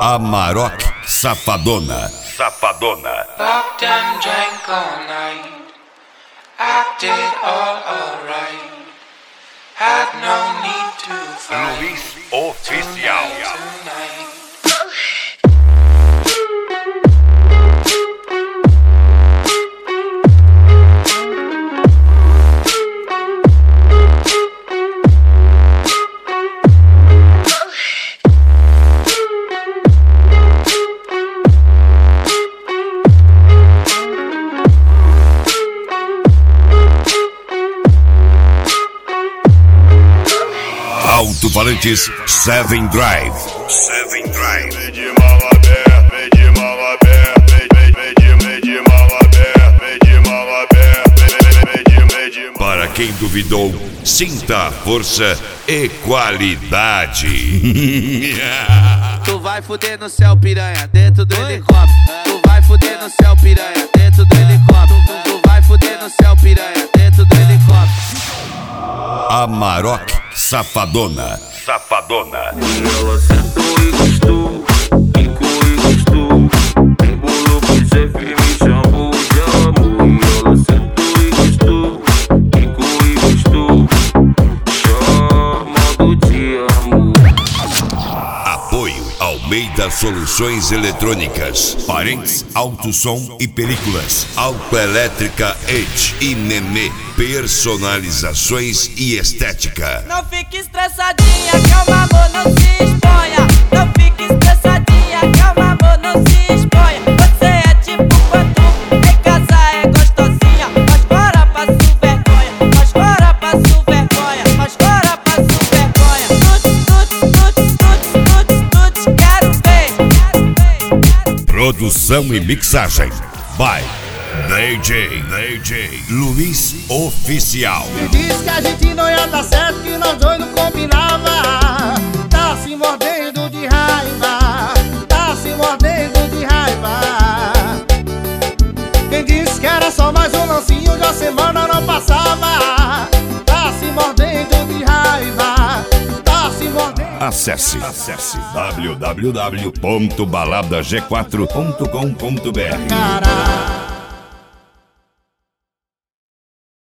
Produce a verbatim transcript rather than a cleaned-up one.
Amarok Safadona. Safadona. Fucked and drank all night. Acted all alright. Had no need to fight. Luiz Oficial. Tonight. Alto-falantes Seven Drive. Seven Drive. Pede mal aberto, pede mal aberto, pede, pede mal aberto, pede mal aberto, pede, pede mal. Para quem duvidou, sinta a força e qualidade. Tu vai fuder no céu, piranha, dentro do helicóptero. Tu vai fuder no céu, piranha, dentro do helicóptero. Tu vai fuder no céu, piranha, dentro do helicóptero. Amarok Safadona. Safadona. Ela sentou e gostou, ficou e gostou. Embolou com Zé me chamou de amor. Ela sentou e gostou, ficou e gostou. Chamado de amor. Apoio Almeida Soluções Eletrônicas, Parentes, Auto Som e Películas, Autoelétrica Edge e Meme, personalizações e estética. Não fique estressadinha, calma amor, não se exponha. Não fique estressadinha, calma amor, não se exponha. Você é tipo quando em casa é gostosinha. Mas fora passo vergonha, mas fora passo vergonha, mas fora passo vergonha. Tuts, tuts, tuts, tuts, tuts, tuts, quero ver. Produção e mixagem by D J, D J Luiz Oficial. Me disse que a gente não ia dar certo, que nós dois não combinava. Tá se mordendo de raiva, tá se mordendo de raiva. Quem disse que era só mais um lancinho, já semana não passava. Tá se mordendo de raiva, tá se mordendo. Acesse, acesse w w w ponto balada g quatro ponto com ponto b r. Caralho.